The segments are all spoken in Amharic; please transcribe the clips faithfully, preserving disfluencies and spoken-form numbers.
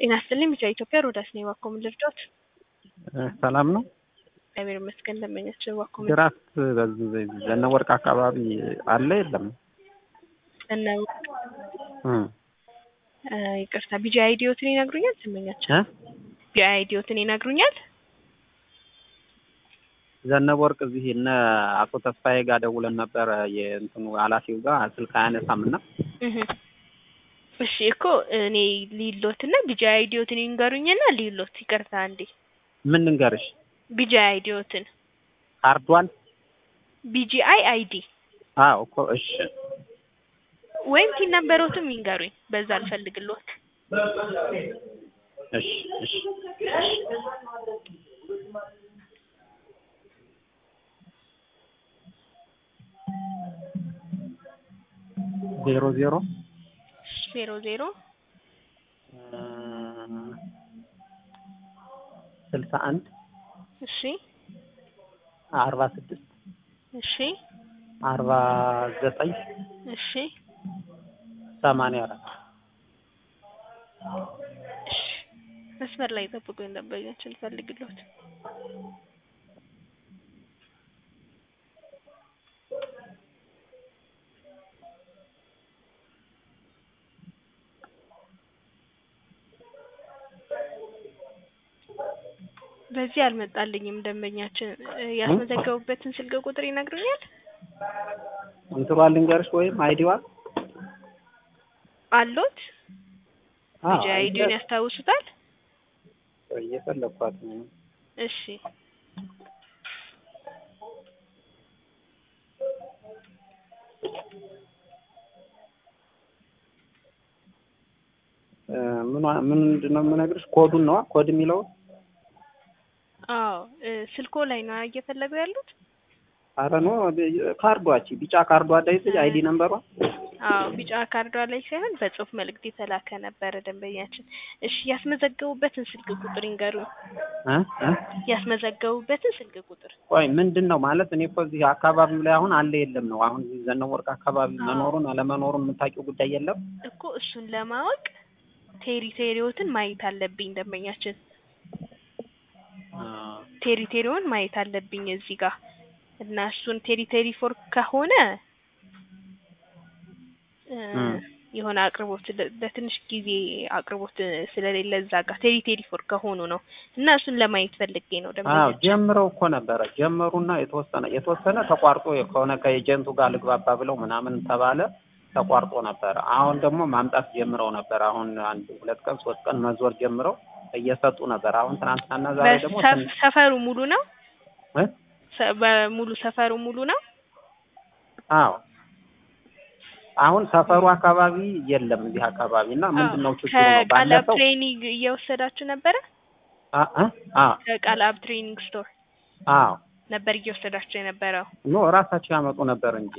ጤና ይስጥልኝ ብቻ ኢትዮጵያ ሮዳስ ነው ዋኮም ልርጆት ሰላም ነው እግዚአብሔር ይመስገን ለማኛቸው ዋኮም ድራፍት በዚህ ዘነ ወርቅ አካባቢ አለ የለም ዘነ እ ይቅርታ ቢጂ አይዲዮትን ይነግሩኛል ስመኛቸው ቢጂ አይዲዮትን ይነግሩኛል ዘነ ወርቅ እዚህ እነ አቶ ተስፋዬ ጋር ደውለን ነበር የእንትኑ ኃላፊው ጋር ስልክ አያነሳምና እህ እሺ እኮ እኔ ሊሎትና ቢጂ አይዲዮትን ይንገሩኝና ሊሎት ይቅርታ አንዴ ምን እንገርሽ ቢጂ አይዲዮትን ካርዷን ቢጂአይ አይዲ አዎ እኮ እሺ ወይም ቲ ነምበሮቱም ይንገሩኝ በዛ አልፈልግሎት እሺ እሺ ዜሮ ዜሮ ዜሮ ዜሮ ስልሳ አንድ እሺ አርባ ስድስት እሺ አርባ ዘጠኝ እሺ ሰማንያ አራት እሺ መስመር ላይ ተጠብቁኝ እንደበያችን ፈልግሎት በዚህ አልመጣልኝም ደንበኛችን ያስመዘገቡበትን ስልክ ቁጥር ይነግሩኛል እንትሯል ልንገርሽ ወይም አይዲዋ አሎት ቢጂ አይዲውን ያስታውሱታል እየፈለኳት ነው እሺ ምን ምን ምንድነው የምነግርሽ ኮዱን ነው ኮድ የሚለው አዎ ስልኮ ላይ ነው እየፈለጉ ያሉት አረ ነው ካርዷች ቢጫ ካርዷ ዳይት አይዲ ነምበሯ አዎ ቢጫ ካርዷ ላይ ሳይሆን በጽሁፍ መልእክት የተላከ ነበር ደንበኛችን እሺ ያስመዘገቡበትን ስልክ ቁጥር ይንገሩ እ እ ያስመዘገቡበትን ስልክ ቁጥር ቆይ ምንድነው ማለት እኔ እኮ እዚህ አካባቢው ላይ አሁን አለ የለም ነው አሁን ዘነ ወርቅ አካባቢ መኖሩን አለመኖሩን የምታውቂው ጉዳይ የለም እኮ እሱን ለማወቅ ቴሪቴሪዎትን ማየት አለብኝ ደንበኛችን ቴሪቴሪውን ማየት አለብኝ እዚህ ጋር እና እሱን ቴሪቴሪ ፎር ከሆነ የሆነ አቅርቦት ለትንሽ ጊዜ አቅርቦት ስለሌለ እዛ ጋር ቴሪቴሪ ፎር ከሆኑ ነው እና እሱን ለማየት ፈልጌ ነው ደንበኛ አዎ ጀምረው እኮ ነበር ጀመሩና የተወሰነ የተወሰነ ተቋርጦ የሆነ ከኤጀንቱ ጋር ልግባባ ብለው ምናምን ተባለ ተቋርጦ ነበር አሁን ደግሞ ማምጣት ጀምረው ነበር አሁን አንድ ሁለት ቀን ሶስት ቀን መዞር ጀምረው እየሰጡ ነበር አሁን ትናንትና ዛሬ ደግሞ ሰፈሩ ሙሉ ነው እ በሙሉ ሰፈሩ ሙሉ ነው አዎ አሁን ሰፈሩ አካባቢ የለም እዚህ አካባቢና ምንድነው ችግሩ ነው ባለፈው ትሬኒንግ እየወሰዳችሁ ነበር አ አ አ ከቃላብ ትሬኒንግ ስቶር አዎ ነበር እየወሰዳችሁ የነበረው ኖ ራሳቸው ያመጡ ነበር እንጂ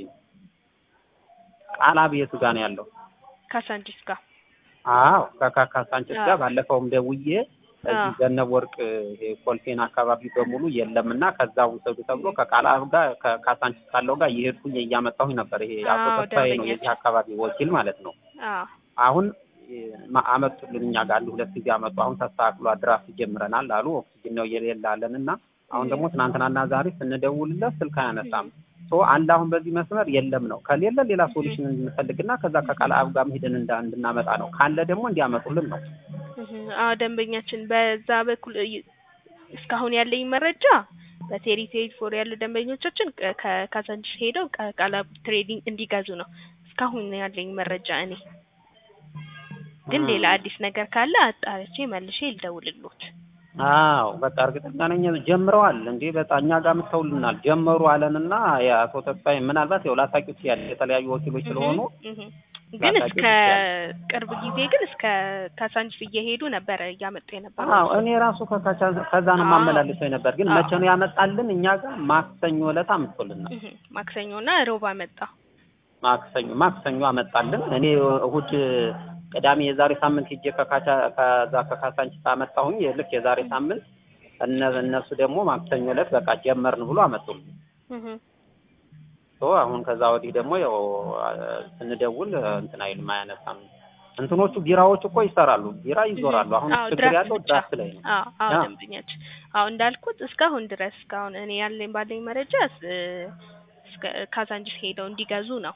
ቃላብ የቱ ጋር ነው ያለው ካሳንቺስ ጋር አዎ ከካሳንቺስ ጋር ባለፈውም ደውዬ እዚህ ዘነብ ወርቅ ኮልፌን አካባቢ በሙሉ የለምና ከዛው ውሰዱ ተብሎ ከቃላብ ጋር ከካሳንቺስ ካለው ጋር ይሄድኩኝ እያመጣሁኝ ነበር ይሄ አቶ ተስፋዬ ነው የዚህ አካባቢ ወኪል ማለት ነው አዎ አሁን አመጡልኝ እኛ ጋር ሁለት ጊዜ አመጡ አሁን ተስተካክሎ ድራፍት ጀምረናል አሉ ኦክሲጅን ነው የሌላለንና አሁን ደግሞ ትናንትናና ዛሬ ስንደውልለት ስልክ አያነሳም ሶ አንድ አሁን በዚህ መስመር የለም ነው ከሌለ ሌላ ሶሉሽን እንፈልግና ከዛ ከቃላብ ጋር ሄደን እንድናመጣ ነው ካለ ደግሞ እንዲያመጡልን ነው አዎ ደንበኛችን በዛ በኩል እስካሁን ያለኝ መረጃ በቴሪቴሪ ፎር ያለ ደንበኞቻችን ከካዛንቺስ ሄደው ቃላብ ትሬዲንግ እንዲጋዙ ነው እስካሁን ያለኝ መረጃ እኔ ግን ሌላ አዲስ ነገር ካለ አጣርቼ መልሼ ልደውልልዎት አዎ በቃ እርግጠኛ ነኝ ጀምረዋል እንዴ በጣኛ ጋር መተውልናል ጀመሩ አለንና ያቶ ተስፋዬ ምናልባት የውላታቂው ያለ የተለያዩ ወኪሎች ስለሆኑ ግን እስከ ቅርብ ጊዜ ግን እስከ ካሳንቺስ እየሄዱ ነበር ያመጡ የነበረው አዎ እኔ ራሱ ከዛ ነው ማመላለሰው ነበር ግን መቼ ነው ያመጣልን እኛ ጋር ማክሰኞ ዕለት አመጣልን ማክሰኞና ሮባ መጣ ማክሰኞ ማክሰኞ አመጣልን እኔ እሁድ ቅዳሜ የዛሬ ሳምንት ሄጄ ከካቻ ከዛ ከካሳንቺስ አመጣሁኝ ልክ የዛሬ ሳምንት እነሱ ደግሞ ማክሰኞ ዕለት በቃ ጀመርን ብሎ አመጡልን እህ ሶ አሁን ከዛ ወዲህ ደግሞ ያው ስንደውል እንትን አይልም አያነሳም እንትኖቹ ቢራዎች እኮ ይሰራሉ ቢራ ይዞራሉ አሁን ችግር ያለው ድራፍት ላይ ነው አዎ አዎ ደንበኛችን አዎ እንዳልኩት እስካሁን ድረስ እስካሁን እኔ ያለኝ ባለኝ መረጃ እስከ ካዛንቺስ ሄደው እንዲገዙ ነው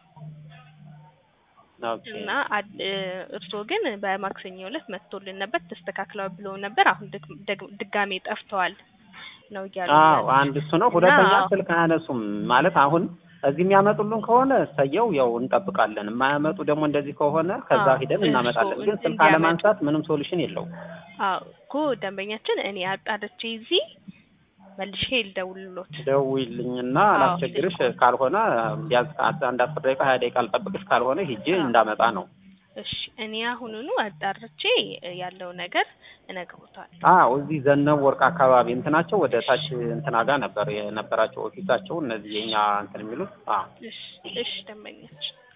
እና እርስዎ ግን በማክሰኞ ዕለት መጥቶልን ነበር ተስተካክለው ብለው ነበር አሁን ድጋሜ ጠፍተዋል ነው ያለው አዎ አንድ እሱ ነው ሁለተኛ ስልክ አያነሱም ማለት አሁን እዚህ የሚያመጡልን ከሆነ ሰየው ያው እንጠብቃለን የማያመጡ ደግሞ እንደዚህ ከሆነ ከዛ ሄደን እናመጣለን ግን ስልክ አለማንሳት ምንም ሶሉሽን የለውም አዎ እኮ ደንበኛችን እኔ አጣርቼ እዚህ መልሼ ልደውልልዎት ደውይልኝና አላስቸግርሽ ካልሆነ ቢያንስ አንድ አስር ደቂቃ ሃያ ደቂቃ ልጠብቅሽ ካልሆነ ሂጄ እንዳመጣ ነው እሺ እኔ አሁኑኑ አጣርቼ ያለው ነገር እነግሮታለሁ አዎ እዚህ ዘነብ ወርቅ አካባቢ እንትናቸው ወደ ታች እንትና ጋር ነበር የነበራቸው ኦፊሳቸው እነዚህ የኛ እንትን የሚሉት አዎ እሺ እሺ ደንበኛችን